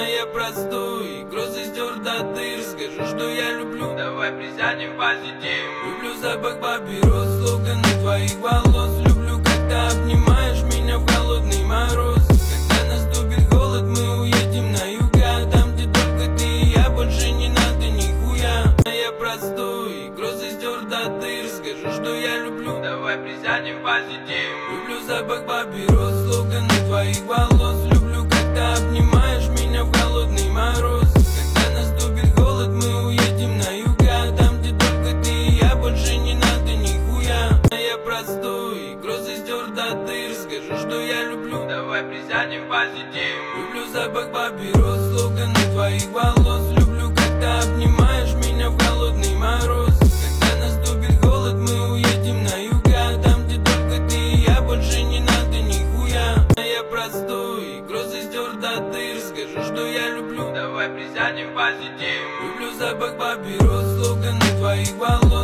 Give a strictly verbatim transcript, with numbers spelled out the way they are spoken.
Я простой, грузы стер до дыр. Скажу, что я люблю, давай присядем позитив. Люблю запах папирос, слоганы твоих волос. Люблю, когда обнимаешь меня в холодный мороз. Когда наступит холод, мы уедем на юга. Там, где только ты и я, больше не надо нихуя. Я простой, грузы стер до дыр. Скажу, что я люблю, давай присядем позитив. Люблю запах папирос, слоганы твоих волос. Люблю, когда обнимаешь меня в холодный мороз. Когда наступит холод, мы уедем на юга. Там, где только ты и я, больше не надо нихуя. Я простой, грузы стер до дыр. Скажу, что я люблю, давай присядем позитив. Люблю запах папирос, слоганы твоих волос. Люблю, когда обнимаешь меня в холодный мороз. Когда наступит холод, мы уедем на юга. Там, где только ты и я, больше не надо нихуя. Я простой, грузы стер до дыр. Скажу, что я люблю, давай присядем позитив. Люблю запах папирос, слоганы твоих волос.